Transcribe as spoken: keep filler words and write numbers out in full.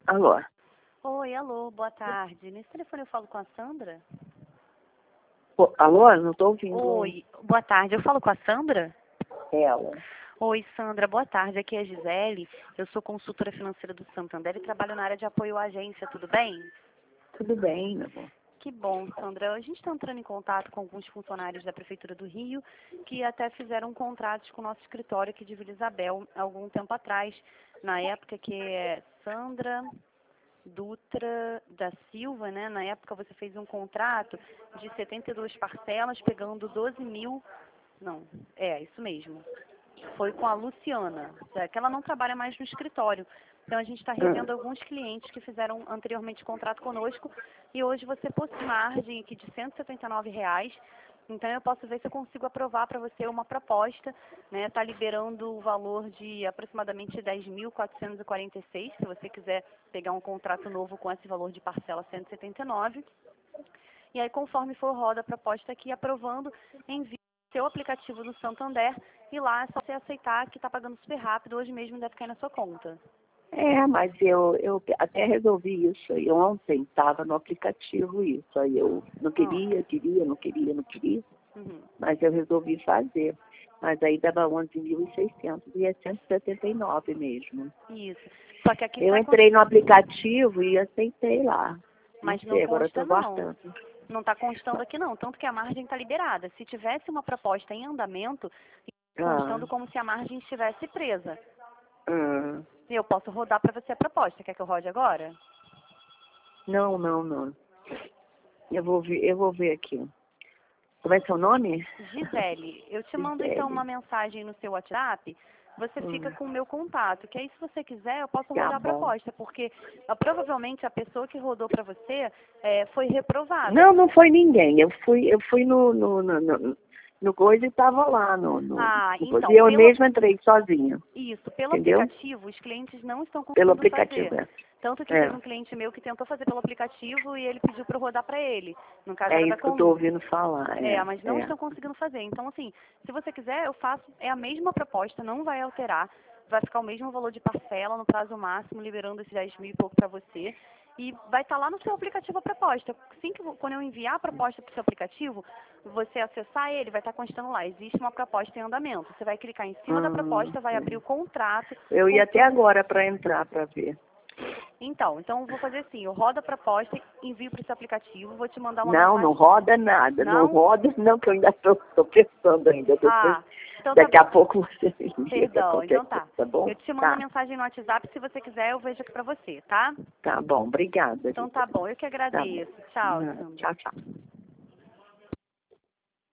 Alô? Oi, alô, boa tarde. Nesse telefone eu falo com a Sandra? Pô, alô? Não estou ouvindo. Oi, boa tarde. Eu falo com a Sandra? Ela. Oi, Sandra, boa tarde. Aqui é a Gisele. Eu sou consultora financeira do Santander e trabalho na área de apoio à agência. Tudo bem? Tudo bem, meu amor. Que bom, Sandra. A gente está entrando em contato com alguns funcionários da Prefeitura do Rio que até fizeram contratos com o nosso escritório aqui de Vila Isabel há algum tempo atrás. Na época que é Sandra Dutra da Silva, né? Na época você fez um contrato de setenta e duas parcelas, pegando doze mil. Não, é isso mesmo. Foi com a Luciana, é que ela não trabalha mais no escritório. Então a gente está revendo Ah, alguns clientes que fizeram anteriormente contrato conosco e hoje você possui margem aqui de cento e setenta e nove reais. Então eu posso ver se eu consigo aprovar para você uma proposta, né? Está liberando o valor de aproximadamente dez mil quatrocentos e quarenta e seis, se você quiser pegar um contrato novo com esse valor de parcela cento e setenta e nove. E aí, conforme for roda a proposta aqui, aprovando, envie seu aplicativo do Santander e lá é só você aceitar que está pagando super rápido, hoje mesmo deve cair na sua conta. é, mas eu, eu até resolvi isso aí ontem, estava no aplicativo isso. Aí eu não Ah, queria, queria, não queria, não queria, uhum. mas eu resolvi fazer. Mas aí dava onze mil e seiscentos e é cento e setenta e nove mesmo. Isso. Só que aqui Eu está... entrei no aplicativo e aceitei lá. Não Mas não sei, agora consta estou não. guardando. Não está constando aqui não, tanto que a margem está liberada. Se tivesse uma proposta em andamento, Ah, constando como se a margem estivesse presa. ah. Eu posso rodar para você a proposta. Quer que eu rode agora? Não, não, não. Eu vou ver, eu vou ver aqui. Como é seu nome? Gisele, eu te mando então Gisele. uma mensagem no seu WhatsApp, você fica Hum, com o meu contato, que aí se você quiser eu posso tá rodar a bom. proposta, porque ah, provavelmente a pessoa que rodou para você eh, foi reprovada. Não, não foi ninguém. Eu fui, eu fui no, no, no, no, no coisa e estava lá no, no, Ah, no coisa. E então, eu pelo, mesma entrei sozinha, isso, pelo entendeu? aplicativo os clientes não estão Pelo conseguindo aplicativo, fazer. é. Tanto que teve É, um cliente meu que tentou fazer pelo aplicativo e ele pediu para eu rodar para ele. No caso é era da isso que eu estou Conlup. ouvindo falar, É, é, mas não é. estão conseguindo fazer. Então, assim, se você quiser, eu faço, é a mesma proposta, não vai alterar, vai ficar o mesmo valor de parcela no prazo máximo, liberando esses dez mil e pouco para você. E vai estar lá no seu aplicativo a proposta. Assim que quando eu enviar a proposta para o seu aplicativo, você acessar ele, vai estar constando lá, existe uma proposta em andamento. Você vai clicar em cima da Hum, proposta, vai abrir o sim. contrato Eu com ia até tudo. agora para entrar para ver. Então, então eu vou fazer assim, eu rodo a proposta, envio para o seu aplicativo, vou te mandar uma Não, não mensagem. roda nada, não Não? roda não, que eu ainda estou pensando ainda. Depois, Ah, então tá daqui a bom. pouco você me envia Perdão, qualquer então coisa, tá. tá bom? Eu te mando a Tá, mensagem no WhatsApp, se você quiser eu vejo aqui pra você, tá? tá bom. Obrigada, Então tá Gisele. bom, eu que Tá bom. agradeço. Tchau, Não, Sandra. tchau, tchau.